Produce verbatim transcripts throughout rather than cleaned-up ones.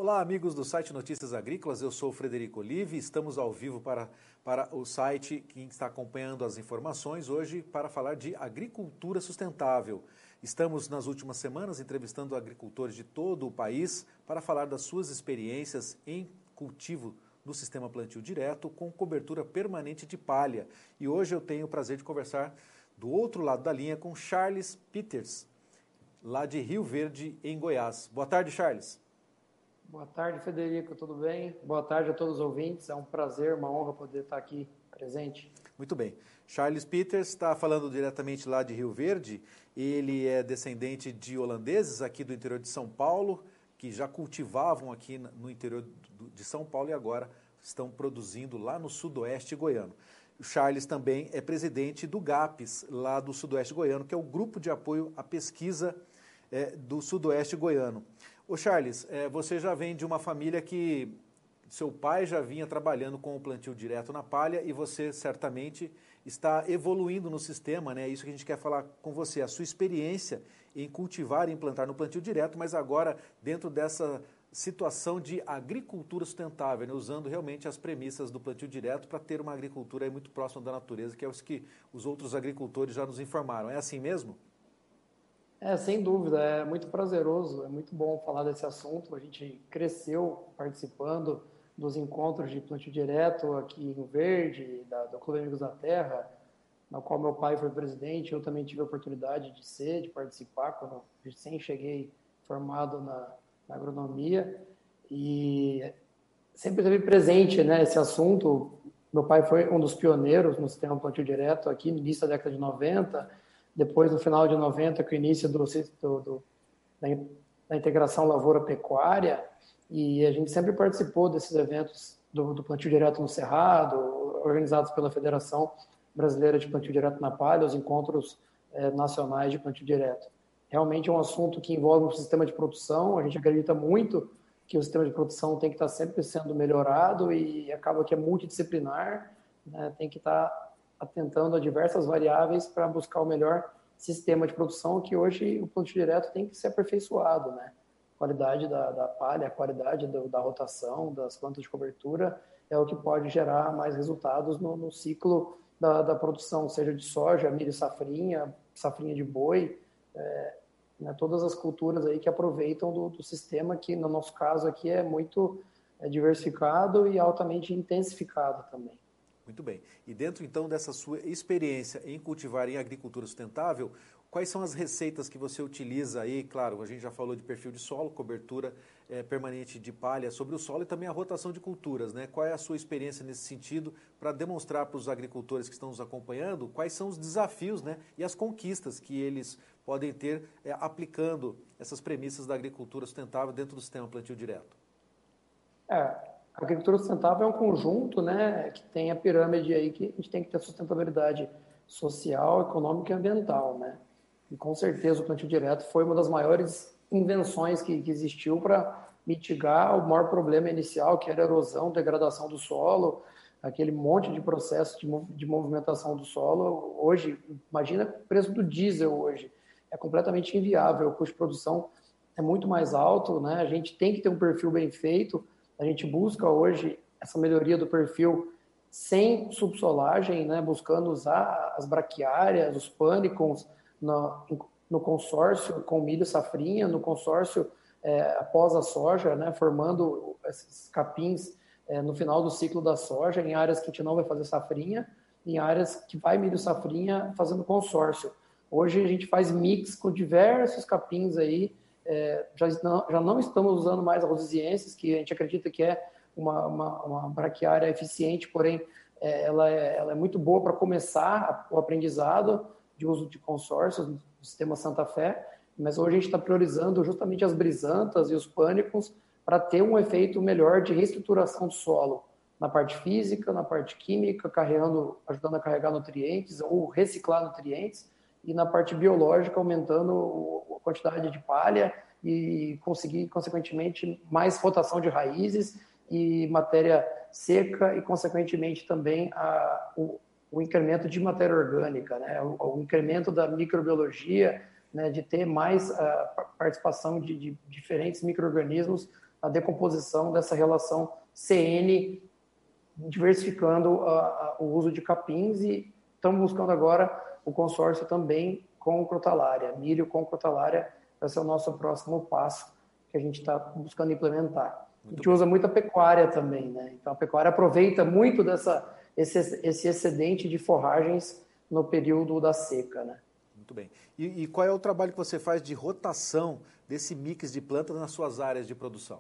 Olá, amigos do site Notícias Agrícolas, eu sou o Frederico Olive, estamos ao vivo para, para o site, quem está acompanhando as informações, hoje para falar de agricultura sustentável. Estamos nas últimas semanas entrevistando agricultores de todo o país para falar das suas experiências em cultivo no sistema plantio direto com cobertura permanente de palha. E hoje eu tenho o prazer de conversar do outro lado da linha com Charles Peters, lá de Rio Verde, em Goiás. Boa tarde, Charles. Boa tarde, Frederico, tudo bem? Boa tarde a todos os ouvintes, é um prazer, uma honra poder estar aqui presente. Muito bem. Charles Peters está falando diretamente lá de Rio Verde, ele é descendente de holandeses aqui do interior de São Paulo, que já cultivavam aqui no interior de São Paulo e agora estão produzindo lá no sudoeste goiano. O Charles também é presidente do GAPES, lá do sudoeste goiano, que é o Grupo de Apoio à Pesquisa é, do sudoeste goiano. Ô Charles, é, você já vem de uma família que seu pai já vinha trabalhando com o plantio direto na palha e você certamente está evoluindo no sistema, né? Isso que a gente quer falar com você, a sua experiência em cultivar e implantar no plantio direto, mas agora dentro dessa situação de agricultura sustentável, né? Usando realmente as premissas do plantio direto para ter uma agricultura aí muito próxima da natureza, que é o que os outros agricultores já nos informaram. É assim mesmo? É, sem dúvida, é muito prazeroso, é muito bom falar desse assunto. A gente cresceu participando dos encontros de plantio direto aqui em Rio Verde, da, do Clube Amigos da Terra, na qual meu pai foi presidente. Eu também tive a oportunidade de ser, de participar, quando eu recém cheguei formado na, na agronomia. E sempre teve presente, né, esse assunto. Meu pai foi um dos pioneiros no sistema plantio direto aqui no início da década de noventa. Depois, no final de noventa, com o início do, do, do, da, da integração lavoura-pecuária, e a gente sempre participou desses eventos do, do plantio direto no Cerrado, organizados pela Federação Brasileira de Plantio Direto na Palha, os encontros eh, nacionais de plantio direto. Realmente é um assunto que envolve um sistema de produção, a gente acredita muito que o sistema de produção tem que estar sempre sendo melhorado e acaba que é multidisciplinar, né, tem que estar atentando a diversas variáveis para buscar o melhor sistema de produção, que hoje o plantio direto tem que ser aperfeiçoado, né? A qualidade da, da palha, a qualidade do, da rotação, das plantas de cobertura, é o que pode gerar mais resultados no, no ciclo da, da produção, seja de soja, milho, safrinha, safrinha de boi, é, né, todas as culturas aí que aproveitam do, do sistema, que no nosso caso aqui é muito é, diversificado e altamente intensificado também. Muito bem. E dentro, então, dessa sua experiência em cultivar em agricultura sustentável, quais são as receitas que você utiliza aí? Claro, a gente já falou de perfil de solo, cobertura é, permanente de palha sobre o solo e também a rotação de culturas, né? Qual é a sua experiência nesse sentido para demonstrar para os agricultores que estão nos acompanhando quais são os desafios, né, e as conquistas que eles podem ter é, aplicando essas premissas da agricultura sustentável dentro do sistema plantio direto? É. A agricultura sustentável é um conjunto, né, que tem a pirâmide aí que a gente tem que ter sustentabilidade social, econômica e ambiental, né? E com certeza o plantio direto foi uma das maiores invenções que, que existiu para mitigar o maior problema inicial, que era a erosão, degradação do solo, aquele monte de processo de, de movimentação do solo. Hoje, imagina o preço do diesel hoje, é completamente inviável, o custo de produção é muito mais alto, né? A gente tem que ter um perfil bem feito. A gente busca hoje essa melhoria do perfil sem subsolagem, né, buscando usar as braquiárias, os pânicons no, no consórcio com milho safrinha, no consórcio é, após a soja, né, formando esses capins é, no final do ciclo da soja, em áreas que a gente não vai fazer safrinha, em áreas que vai milho safrinha fazendo consórcio. Hoje a gente faz mix com diversos capins aí. É, já, não, já não estamos usando mais a rosiziensis, que a gente acredita que é uma, uma, uma braquiária eficiente, porém é, ela, é, ela é muito boa para começar o aprendizado de uso de consórcios no sistema Santa Fé, mas hoje a gente está priorizando justamente as brisantas e os pânicos para ter um efeito melhor de reestruturação do solo, na parte física, na parte química, carregando, ajudando a carregar nutrientes ou reciclar nutrientes, e na parte biológica, aumentando a quantidade de palha e conseguir, consequentemente, mais rotação de raízes e matéria seca e, consequentemente, também a, o, o incremento de matéria orgânica, né? o, o incremento da microbiologia, né? De ter mais a participação de, de diferentes micro-organismos na decomposição dessa relação C N, diversificando a, a, o uso de capins, e estamos buscando agora o consórcio também com crotalária, milho com crotalária. Esse é o nosso próximo passo que a gente está buscando implementar. Muito a gente bem. Usa muita pecuária também, né? Então a pecuária aproveita muito dessa, esse, esse excedente de forragens no período da seca, né? Muito bem. E, e qual é o trabalho que você faz de rotação desse mix de plantas nas suas áreas de produção?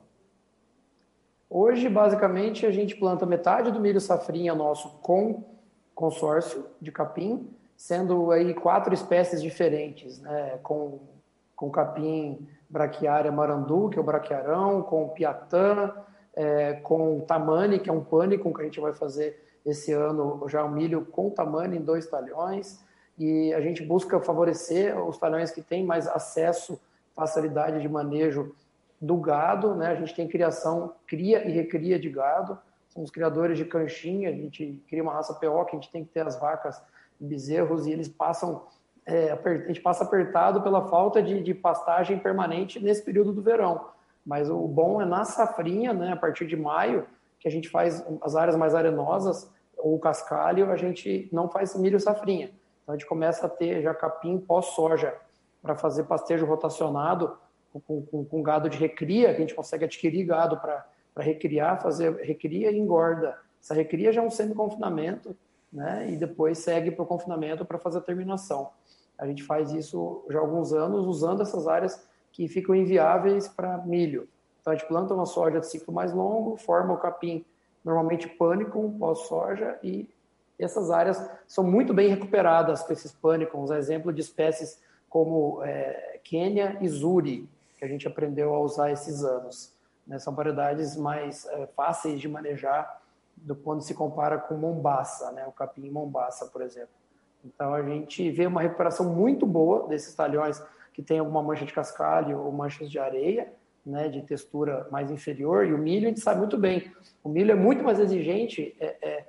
Hoje, basicamente, a gente planta metade do milho safrinha nosso com consórcio de capim, sendo aí quatro espécies diferentes, né? Com, com capim braquiária marandu, que é o braquiarão, com piatã, é, com tamane, que é um pânico, que a gente vai fazer esse ano já o milho com tamane em dois talhões, e a gente busca favorecer os talhões que têm mais acesso, facilidade de manejo do gado, né? A gente tem criação, cria e recria de gado, somos criadores de canchinha, a gente cria uma raça P O, que a gente tem que ter as vacas e bezerros, e eles passam, é, a gente passa apertado pela falta de, de pastagem permanente nesse período do verão. Mas o bom é na safrinha, né? A partir de maio, que a gente faz as áreas mais arenosas, ou cascalho, a gente não faz milho safrinha. Então a gente começa a ter já capim pós-soja para fazer pastejo rotacionado com, com, com gado de recria, que a gente consegue adquirir gado para recriar, fazer recria e engorda. Essa recria já é um semi-confinamento, né? E depois segue para o confinamento para fazer a terminação. A gente faz isso já há alguns anos, usando essas áreas que ficam inviáveis para milho. Então a gente planta uma soja de ciclo mais longo, forma o capim normalmente pânico pós-soja, e essas áreas são muito bem recuperadas com esses pânicos. Exemplo de espécies como é, Quênia e Zuri, que a gente aprendeu a usar esses anos. Né? São variedades mais é, fáceis de manejar do quando se compara com Mombaça, né? O capim Mombaça, por exemplo. Então a gente vê uma recuperação muito boa desses talhões que tem alguma mancha de cascalho ou manchas de areia, né, de textura mais inferior, e o milho a gente sabe muito bem. O milho é muito mais exigente, é, é,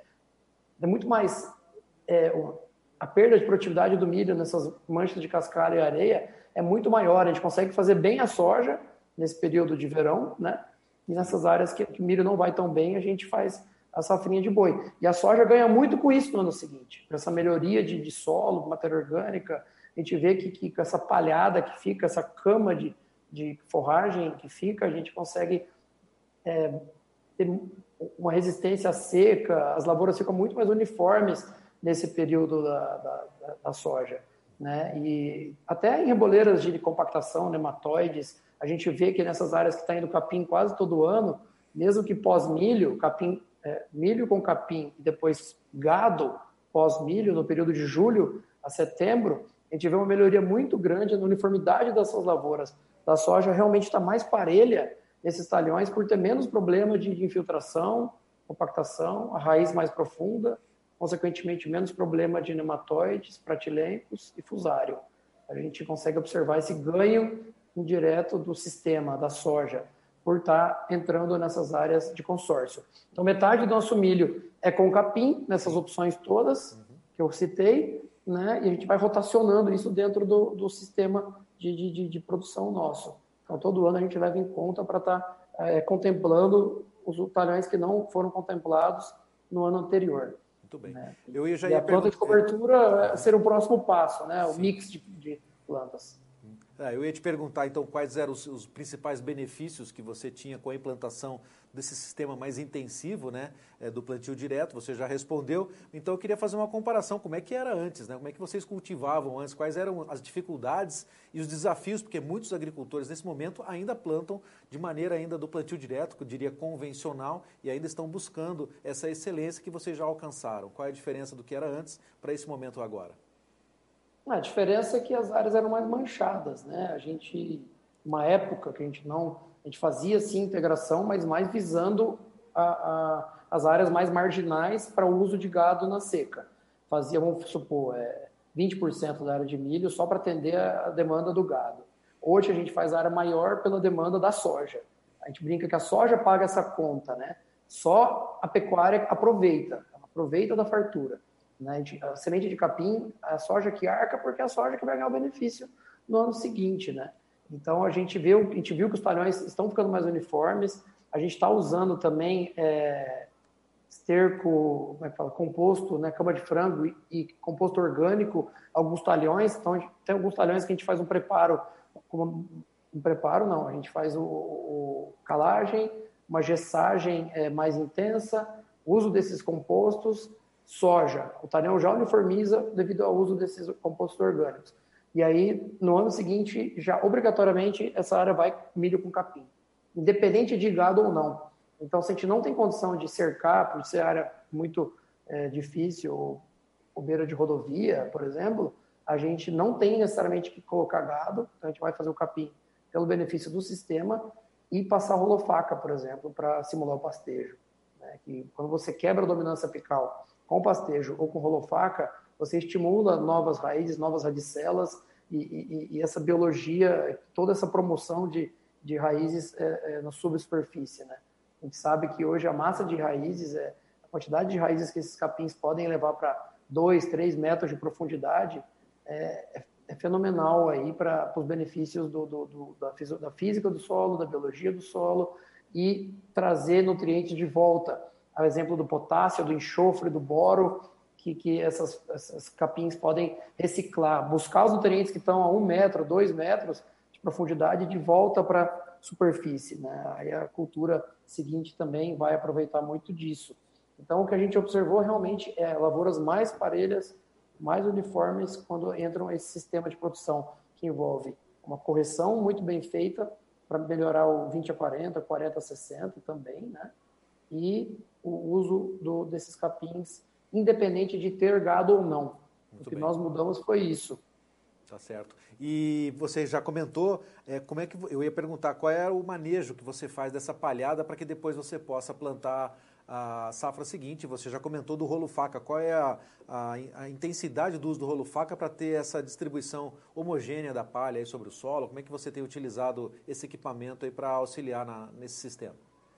é muito mais... É, a perda de produtividade do milho nessas manchas de cascalho e areia é muito maior. A gente consegue fazer bem a soja nesse período de verão, né? E nessas áreas que, que o milho não vai tão bem, a gente faz a safrinha de boi. E a soja ganha muito com isso no ano seguinte. Com essa melhoria de, de solo, matéria orgânica, a gente vê que, que com essa palhada que fica, essa cama de, de forragem que fica, a gente consegue é, ter uma resistência à seca, as lavouras ficam muito mais uniformes nesse período da, da, da soja, né? E até em reboleiras de compactação, nematóides, a gente vê que nessas áreas que está indo capim quase todo ano, mesmo que pós-milho, capim, é, milho com capim e depois gado pós-milho, no período de julho a setembro, a gente vê uma melhoria muito grande na uniformidade dessas lavouras. A soja realmente está mais parelha nesses talhões por ter menos problema de, de infiltração, compactação, a raiz mais profunda, consequentemente menos problema de nematóides, pratilencos e fusário. A gente consegue observar esse ganho indireto do sistema da soja por estar entrando nessas áreas de consórcio. Então, metade do nosso milho é com capim, nessas opções todas que eu citei, né? E a gente vai rotacionando isso dentro do, do sistema de, de, de produção nosso. Então, todo ano a gente leva em conta para estar é, contemplando os talhões que não foram contemplados no ano anterior. Muito bem. Né? Eu já e ia a planta de cobertura é ser o próximo passo, né? O Sim. mix de, de plantas. É, eu ia te perguntar, então, quais eram os, os principais benefícios que você tinha com a implantação desse sistema mais intensivo, né, é, do plantio direto. Você já respondeu. Então, eu queria fazer uma comparação. Como é que era antes, né? Como é que vocês cultivavam antes? Quais eram as dificuldades e os desafios? Porque muitos agricultores, nesse momento, ainda plantam de maneira ainda do plantio direto, que eu diria convencional, e ainda estão buscando essa excelência que vocês já alcançaram. Qual é a diferença do que era antes para esse momento agora? A diferença é que as áreas eram mais manchadas, né? A gente, uma época que a gente não, a gente fazia sim integração, mas mais visando a, a, as áreas mais marginais para o uso de gado na seca. Fazia, vamos supor, é, vinte por cento da área de milho só para atender a demanda do gado. Hoje a gente faz área maior pela demanda da soja. A gente brinca que a soja paga essa conta, né? Só a pecuária aproveita, aproveita da fartura. Né? A semente de capim, a soja que arca, porque é a soja que vai ganhar o benefício no ano seguinte, né? Então, a gente viu, a gente viu que os talhões estão ficando mais uniformes, a gente está usando também é, esterco, como é que fala, composto, né, cama de frango e, e composto orgânico, alguns talhões, então tem alguns talhões que a gente faz um preparo, um, um preparo não, a gente faz o, o calagem, uma gessagem é, mais intensa, uso desses compostos, soja, o talhão já uniformiza devido ao uso desses compostos orgânicos. E aí, no ano seguinte, já obrigatoriamente, essa área vai milho com capim, independente de gado ou não. Então, se a gente não tem condição de cercar, por ser área muito é, difícil, ou, ou beira de rodovia, por exemplo, a gente não tem necessariamente que colocar gado, então a gente vai fazer o capim pelo benefício do sistema e passar rolofaca, por exemplo, para simular o pastejo. Né? Que quando você quebra a dominância apical com pastejo ou com rolofaca, você estimula novas raízes, novas radicelas e, e, e essa biologia, toda essa promoção de, de raízes é, é, na subsuperfície, né? A gente sabe que hoje a massa de raízes, é, a quantidade de raízes que esses capins podem levar para dois, três metros de profundidade é, é, é fenomenal aí para os benefícios do, do, do, da, da física do solo, da biologia do solo e trazer nutrientes de volta. Ao exemplo do potássio, do enxofre, do boro, que, que essas, essas capins podem reciclar, buscar os nutrientes que estão a um metro, dois metros de profundidade de volta para a superfície, né? Aí a cultura seguinte também vai aproveitar muito disso. Então, o que a gente observou realmente é lavouras mais parelhas, mais uniformes quando entram esse sistema de produção, que envolve uma correção muito bem feita para melhorar o vinte a quarenta, quarenta a sessenta também, né? E o uso do, desses capins, independente de ter gado ou não. Muito o que bem. Nós mudamos foi isso. Tá certo. E você já comentou, é, como é que eu ia perguntar qual é o manejo que você faz dessa palhada para que depois você possa plantar a safra seguinte. Você já comentou do rolo faca. Qual é a, a, a intensidade do uso do rolo faca para ter essa distribuição homogênea da palha aí sobre o solo? Como é que você tem utilizado esse equipamento aí para auxiliar na, nesse sistema?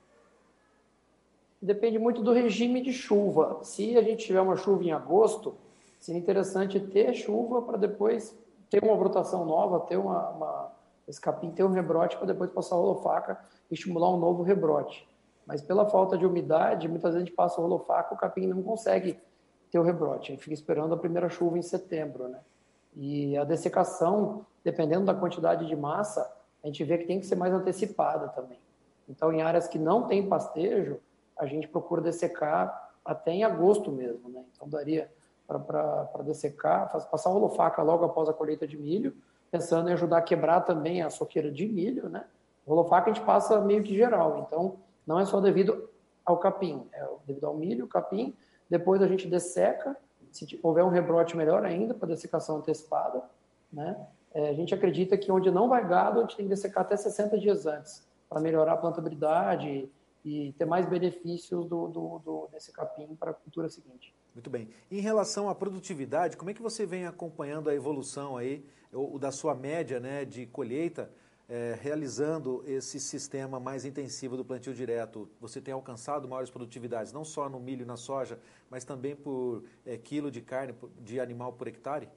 Depende muito do regime de chuva. Se a gente tiver uma chuva em agosto, seria interessante ter chuva para depois ter uma brotação nova, ter uma, uma esse capim ter um rebrote para depois passar a rolofaca e estimular um novo rebrote. Mas pela falta de umidade, muitas vezes a gente passa o rolofaca, o capim não consegue ter o rebrote. A gente fica esperando a primeira chuva em setembro, né? E a dessecação, dependendo da quantidade de massa, a gente vê que tem que ser mais antecipada também. Então, em áreas que não tem pastejo, a gente procura dessecar até em agosto mesmo, né? Então, daria para dessecar, faz, passar o rolofaca logo após a colheita de milho, pensando em ajudar a quebrar também a soqueira de milho, né? O rolofaca a gente passa meio que geral, então não é só devido ao capim, é devido ao milho, capim, depois a gente desseca, se houver um rebrote melhor ainda, para dessecação antecipada, né? É, a gente acredita que onde não vai gado, a gente tem que dessecar até sessenta dias antes, para melhorar a plantabilidade e ter mais benefícios do, do, do, desse capim para a cultura seguinte. Muito bem. Em relação à produtividade, como é que você vem acompanhando a evolução aí, ou da sua média, né, de colheita, é, realizando esse sistema mais intensivo do plantio direto? Você tem alcançado maiores produtividades, não só no milho e na soja, mas também por é, quilo de carne de animal por hectare?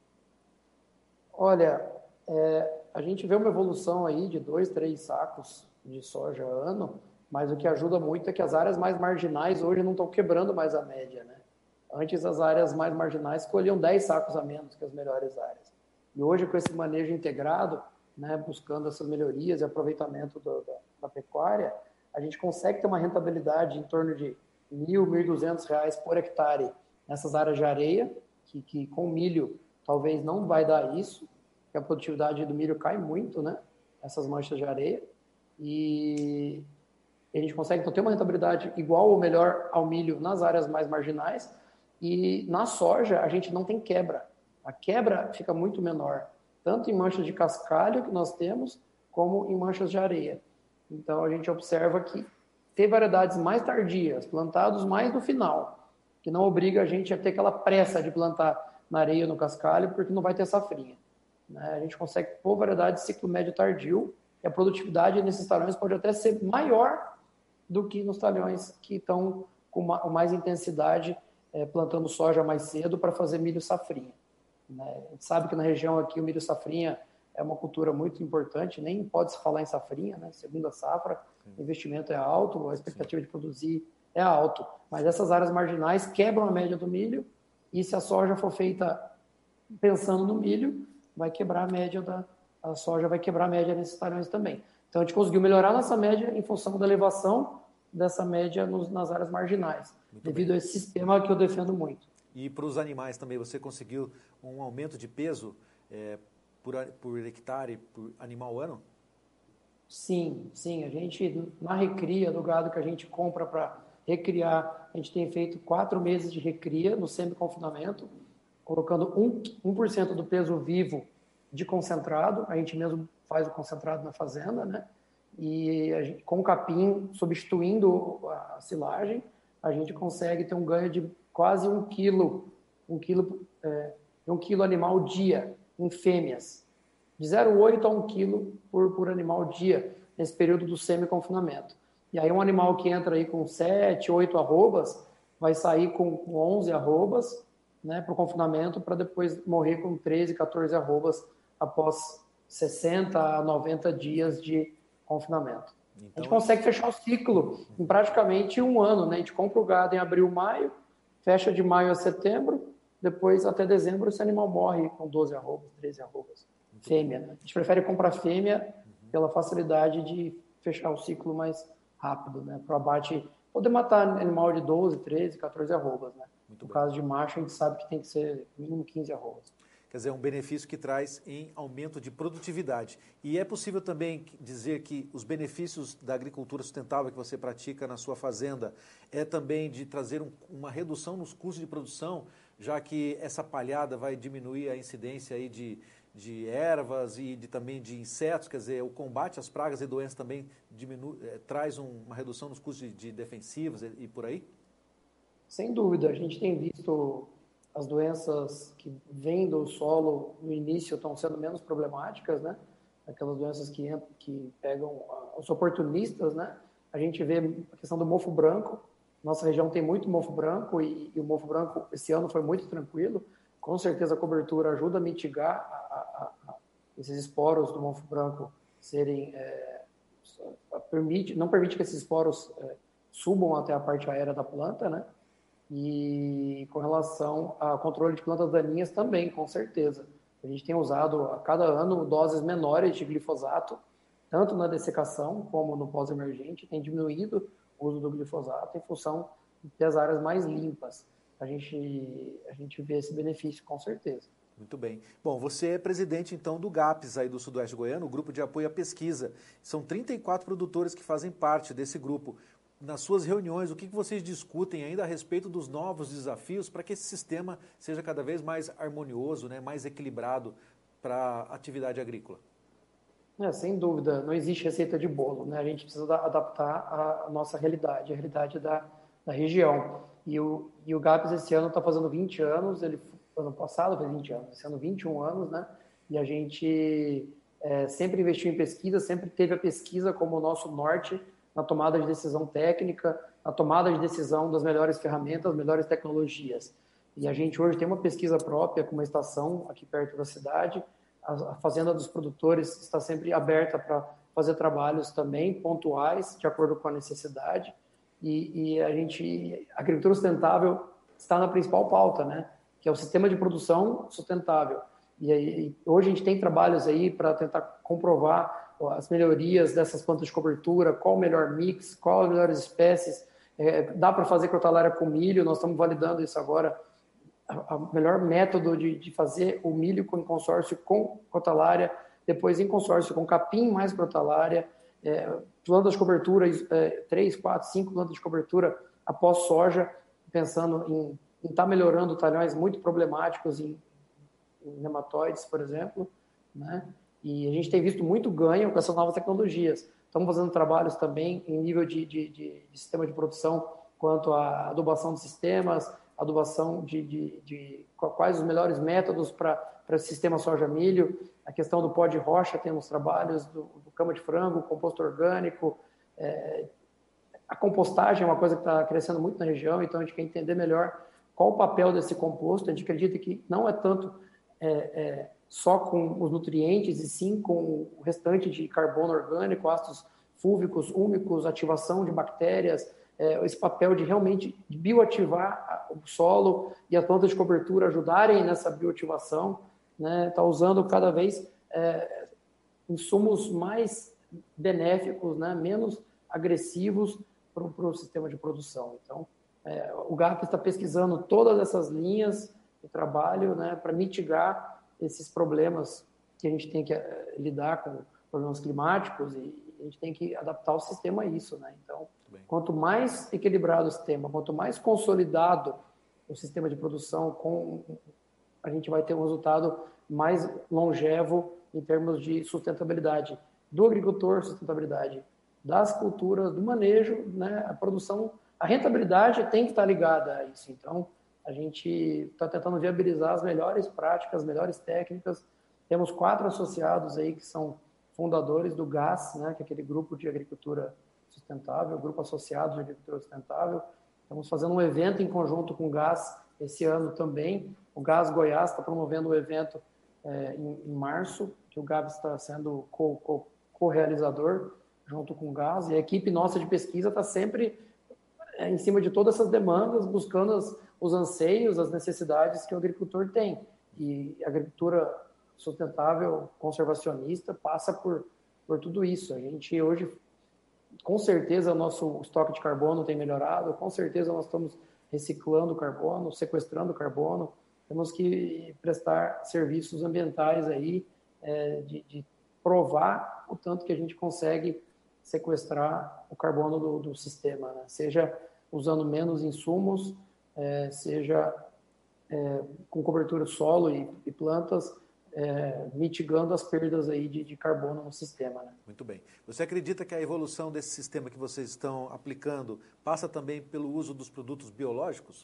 Olha, é, a gente vê uma evolução aí de dois, três sacos de soja ano, mas o que ajuda muito é que as áreas mais marginais hoje não estão quebrando mais a média, né? Antes as áreas mais marginais colhiam dez sacos a menos que as melhores áreas. E hoje com esse manejo integrado, né, buscando essas melhorias e aproveitamento do, da, da pecuária, a gente consegue ter uma rentabilidade em torno de mil, mil e duzentos reais por hectare nessas áreas de areia, que, que com milho talvez não vai dar isso, porque a produtividade do milho cai muito, né? Essas manchas de areia. E a gente consegue então, ter uma rentabilidade igual ou melhor ao milho nas áreas mais marginais. E na soja a gente não tem quebra. A quebra fica muito menor, tanto em manchas de cascalho que nós temos, como em manchas de areia. Então a gente observa que ter variedades mais tardias, plantados mais no final, que não obriga a gente a ter aquela pressa de plantar na areia ou no cascalho, porque não vai ter safrinha. Né? A gente consegue pôr variedade de ciclo médio tardio, e a produtividade nesses talhões pode até ser maior do que nos talhões que estão com mais intensidade, é, plantando soja mais cedo para fazer milho safrinha. Né? A gente sabe que na região aqui o milho safrinha é uma cultura muito importante, nem pode se falar em safrinha, né? Segunda safra, o investimento é alto, a expectativa Sim. de produzir é alto, mas essas áreas marginais quebram a média do milho, e se a soja for feita pensando no milho, vai quebrar a média da a soja, vai quebrar a média nesses talhões também. Então, a gente conseguiu melhorar nossa média em função da elevação dessa média nos, nas áreas marginais, muito devido bem. A esse sistema que eu defendo muito. E para os animais também, você conseguiu um aumento de peso é, por, por hectare, por animal ano? Sim, sim. A gente, na recria do gado que a gente compra para recriar, a gente tem feito quatro meses de recria no semi-confinamento, colocando um, um por cento do peso vivo de concentrado, a gente mesmo faz o concentrado na fazenda, né? E a gente, com o capim substituindo a silagem, a gente consegue ter um ganho de quase um quilo, um quilo, é, um quilo animal dia em fêmeas, de zero vírgula oito a um quilo por, por animal dia nesse período do semi-confinamento. E aí um animal que entra aí com sete, oito arrobas, vai sair com onze arrobas, né, para o confinamento, para depois morrer com treze, quatorze arrobas após sessenta a noventa dias de confinamento. Então, a gente consegue fechar o ciclo em praticamente um ano, né? A gente compra o gado em abril, maio, fecha de maio a setembro, depois até dezembro esse animal morre com doze arrobas, treze arrobas. Fêmea. A gente prefere comprar fêmea pela facilidade de fechar o ciclo mais rápido, né? Para o abate, poder matar animal de doze, treze, quatorze arrobas, né? Muito no bem. Caso de macho, a gente sabe que tem que ser mínimo quinze arrobas. Quer dizer, é um benefício que traz em aumento de produtividade. E é possível também dizer que os benefícios da agricultura sustentável que você pratica na sua fazenda é também de trazer um, uma redução nos custos de produção, já que essa palhada vai diminuir a incidência aí de, de ervas e de, também de insetos, quer dizer, o combate às pragas e doenças também diminui, é, traz um, uma redução nos custos de, de defensivos e, e por aí? Sem dúvida, a gente tem visto as doenças que vêm do solo no início estão sendo menos problemáticas, né? Aquelas doenças que, que pegam os oportunistas, né? A gente vê a questão do mofo branco. Nossa região tem muito mofo branco e, e o mofo branco esse ano foi muito tranquilo. Com certeza a cobertura ajuda a mitigar a, a, a, esses esporos do mofo branco serem... É, permite, não permite que esses esporos é, subam até a parte aérea da planta, né? E com relação ao controle de plantas daninhas também, com certeza. A gente tem usado a cada ano doses menores de glifosato, tanto na dessecação como no pós-emergente, tem diminuído o uso do glifosato em função de ter as áreas mais limpas. A gente, a gente vê esse benefício, com certeza. Muito bem. Bom, você é presidente, então, do GAPES, aí do Sudoeste Goiano, o Grupo de Apoio à Pesquisa. São trinta e quatro produtores que fazem parte desse grupo. Nas suas reuniões, o que vocês discutem ainda a respeito dos novos desafios para que esse sistema seja cada vez mais harmonioso, né, mais equilibrado para a atividade agrícola? É, sem dúvida, não existe receita de bolo, né? A gente precisa adaptar a nossa realidade, a realidade da, da região. E o, e o GAPES esse ano está fazendo vinte anos, ele ano passado fez vinte anos, esse ano vinte e um anos, né? E a gente é, sempre investiu em pesquisa, sempre teve a pesquisa como o nosso norte na tomada de decisão técnica, na tomada de decisão das melhores ferramentas, melhores tecnologias. E a gente hoje tem uma pesquisa própria com uma estação aqui perto da cidade. A Fazenda dos Produtores está sempre aberta para fazer trabalhos também pontuais, de acordo com a necessidade. E, e a gente, a agricultura sustentável está na principal pauta, né? Que é o sistema de produção sustentável. E aí, hoje a gente tem trabalhos aí para tentar comprovar as melhorias dessas plantas de cobertura, qual o melhor mix, qual as melhores espécies. É, dá para fazer crotalária com milho, nós estamos validando isso agora. O melhor método de, de fazer o milho com consórcio com crotalária, depois em consórcio com capim mais crotalária, é, plantas de cobertura, é, três, quatro, cinco plantas de cobertura após soja, pensando em estar tá melhorando talhões muito problemáticos em, em nematóides, por exemplo, né? E a gente tem visto muito ganho com essas novas tecnologias. Estamos fazendo trabalhos também em nível de, de, de, de sistema de produção, quanto à adubação de sistemas, adubação de, de, de quais os melhores métodos para o sistema soja-milho, a questão do pó de rocha, temos trabalhos do, do cama de frango, composto orgânico, é, a compostagem é uma coisa que está crescendo muito na região, então a gente quer entender melhor qual o papel desse composto. A gente acredita que não é tanto é, é, só com os nutrientes e sim com o restante de carbono orgânico, ácidos fúlvicos, úmicos, ativação de bactérias, é, esse papel de realmente bioativar o solo e as plantas de cobertura ajudarem nessa bioativação, né? Tá usando cada vez é, insumos mais benéficos, né? Menos agressivos para o sistema de produção. Então, é, o G A P está pesquisando todas essas linhas de trabalho, né, para mitigar esses problemas que a gente tem que é, lidar com problemas climáticos e a gente tem que adaptar o sistema a isso, né? Então, quanto mais equilibrado o sistema, quanto mais consolidado o sistema de produção, com, a gente vai ter um resultado mais longevo em termos de sustentabilidade do agricultor, sustentabilidade das culturas, do manejo, né? A produção, a rentabilidade tem que estar ligada a isso. Então, a gente está tentando viabilizar as melhores práticas, as melhores técnicas. Temos quatro associados aí que são fundadores do G A S, né, que é aquele grupo de agricultura sustentável, grupo associado de agricultura sustentável. Estamos fazendo um evento em conjunto com o G A S esse ano também. O G A S Goiás está promovendo o evento é, em, em março, que o G A B está sendo co-realizador junto com o G A S, e a equipe nossa de pesquisa está sempre é, em cima de todas essas demandas, buscando as, os anseios, as necessidades que o agricultor tem. E a agricultura sustentável, conservacionista, passa por, por tudo isso. A gente hoje, com certeza, o nosso estoque de carbono tem melhorado, com certeza nós estamos reciclando carbono, sequestrando carbono, temos que prestar serviços ambientais aí, é, de, de provar o tanto que a gente consegue sequestrar o carbono do, do sistema, né? Seja usando menos insumos, é, seja é, com cobertura solo e, e plantas, É, mitigando as perdas aí de, de carbono no sistema, né? Muito bem. Você acredita que a evolução desse sistema que vocês estão aplicando passa também pelo uso dos produtos biológicos?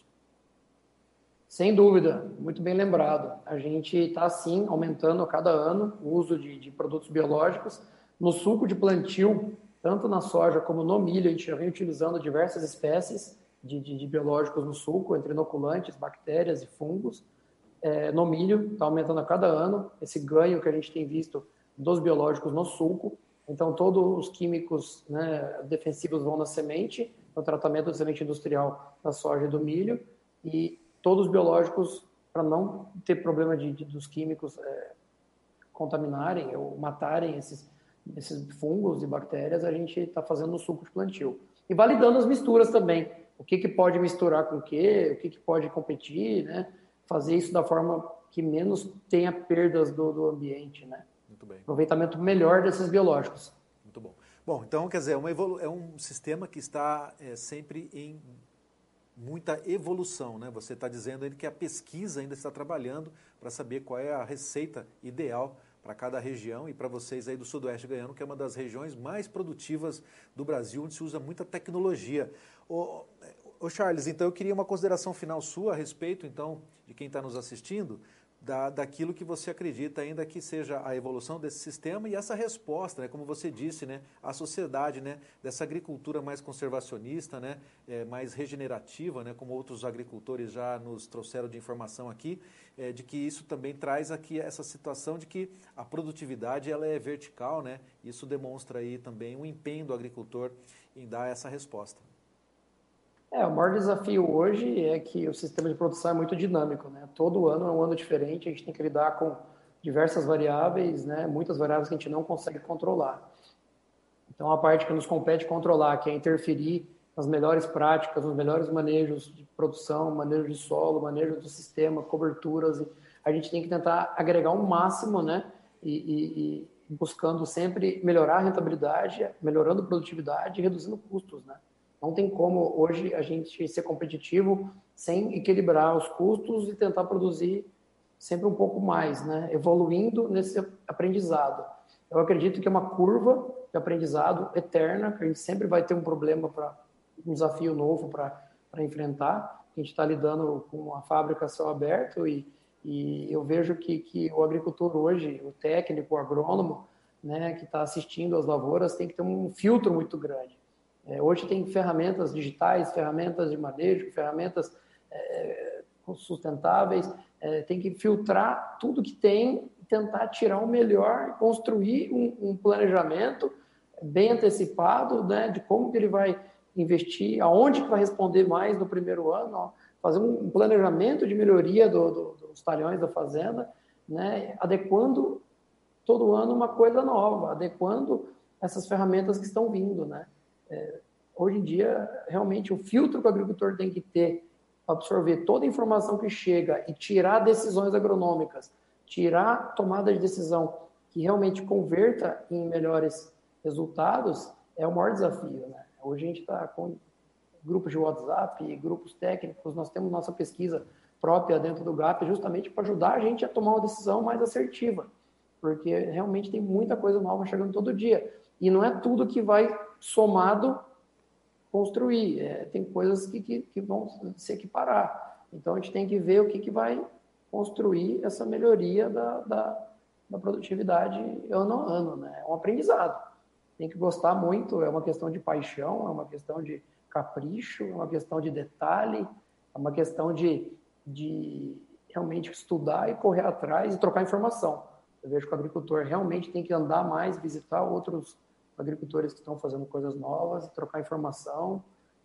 Sem dúvida, muito bem lembrado. A gente está, sim, aumentando a cada ano o uso de, de produtos biológicos. No suco de plantio, tanto na soja como no milho, a gente já vem utilizando diversas espécies de, de, de biológicos no suco, entre inoculantes, bactérias e fungos. É, no milho, está aumentando a cada ano esse ganho que a gente tem visto dos biológicos no suco. Então, todos os químicos, né, defensivos vão na semente, no tratamento de semente industrial da soja e do milho, e todos os biológicos, para não ter problema de, de dos químicos é, contaminarem ou matarem esses, esses fungos e bactérias, a gente está fazendo no suco de plantio. E validando as misturas também. O que, que pode misturar com o quê, o que, que pode competir, né? Fazer isso da forma que menos tenha perdas do, do ambiente, né? Muito bem. Aproveitamento melhor desses biológicos. Muito bom. Bom, então, quer dizer, é, uma evolu- é um sistema que está é, sempre em muita evolução, né? Você está dizendo ainda que a pesquisa ainda está trabalhando para saber qual é a receita ideal para cada região e para vocês aí do Sudoeste Goiano, que é uma das regiões mais produtivas do Brasil, onde se usa muita tecnologia. Ô, ô Charles, então eu queria uma consideração final sua a respeito, então, de quem está nos assistindo, da, daquilo que você acredita ainda que seja a evolução desse sistema e essa resposta, né, como você disse, né, à sociedade, né, dessa agricultura mais conservacionista, né, é, mais regenerativa, né, como outros agricultores já nos trouxeram de informação aqui, é, de que isso também traz aqui essa situação de que a produtividade ela é vertical, né, isso demonstra aí também o empenho do agricultor em dar essa resposta. É, o maior desafio hoje é que o sistema de produção é muito dinâmico, né? Todo ano é um ano diferente, a gente tem que lidar com diversas variáveis, né? Muitas variáveis que a gente não consegue controlar. Então, a parte que nos compete controlar, que é interferir nas melhores práticas, nos melhores manejos de produção, manejo de solo, manejo do sistema, coberturas, a gente tem que tentar agregar o máximo, né? E, e, e buscando sempre melhorar a rentabilidade, melhorando a produtividade e reduzindo custos, né? Não tem como hoje a gente ser competitivo sem equilibrar os custos e tentar produzir sempre um pouco mais, né? Evoluindo nesse aprendizado. Eu acredito que é uma curva de aprendizado eterna, que a gente sempre vai ter um problema, para um desafio novo para enfrentar. A gente está lidando com uma fábrica a céu aberto e, e eu vejo que, que o agricultor hoje, o técnico, o agrônomo, né, que está assistindo às lavouras, tem que ter um filtro muito grande. É, hoje tem ferramentas digitais, ferramentas de manejo, ferramentas é, sustentáveis, é, tem que filtrar tudo que tem, tentar tirar o melhor, construir um, um planejamento bem antecipado, né, de como que ele vai investir, aonde que vai responder mais no primeiro ano, ó, fazer um planejamento de melhoria do, do, dos talhões da fazenda, né, adequando todo ano uma coisa nova, adequando essas ferramentas que estão vindo, né. É, hoje em dia, realmente, o filtro que o agricultor tem que ter para absorver toda a informação que chega e tirar decisões agronômicas, tirar tomada de decisão que realmente converta em melhores resultados, é o maior desafio, né? Hoje a gente está com grupos de WhatsApp, grupos técnicos, nós temos nossa pesquisa própria dentro do G A P justamente para ajudar a gente a tomar uma decisão mais assertiva, porque realmente tem muita coisa nova chegando todo dia. E não é tudo que vai somado construir, é, tem coisas que, que, que vão se equiparar. Então a gente tem que ver o que, que vai construir essa melhoria da, da, da produtividade ano a ano, né? É um aprendizado. Tem que gostar muito, é uma questão de paixão, é uma questão de capricho, é uma questão de detalhe, é uma questão de, de realmente estudar e correr atrás e trocar informação. Eu vejo que o agricultor realmente tem que andar mais, visitar outros agricultores que estão fazendo coisas novas, trocar informação,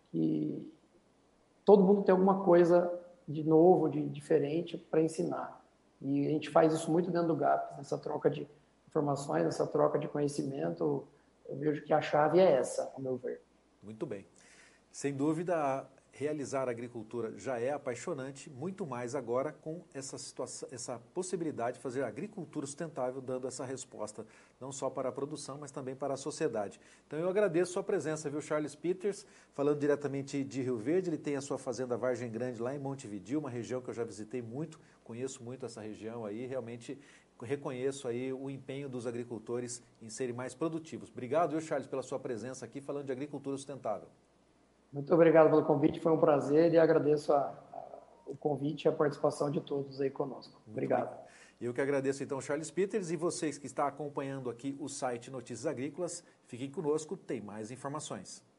que todo mundo tem alguma coisa de novo, de diferente para ensinar. E a gente faz isso muito dentro do G A P, nessa troca de informações, nessa troca de conhecimento. Eu vejo que a chave é essa, ao meu ver. Muito bem. Sem dúvida, realizar a agricultura já é apaixonante, muito mais agora com essa situação, essa possibilidade de fazer a agricultura sustentável, dando essa resposta, não só para a produção, mas também para a sociedade. Então eu agradeço a sua presença, viu, Charles Peters, falando diretamente de Rio Verde. Ele tem a sua fazenda Vargem Grande lá em Montevidéu, uma região que eu já visitei muito, conheço muito essa região aí, realmente reconheço aí o empenho dos agricultores em serem mais produtivos. Obrigado, viu, Charles, pela sua presença aqui falando de agricultura sustentável. Muito obrigado pelo convite, foi um prazer e agradeço a, a, o convite e a participação de todos aí conosco. Muito obrigado. Bem. Eu que agradeço então, Charles Peters, e vocês que estão acompanhando aqui o site Notícias Agrícolas, fiquem conosco, tem mais informações.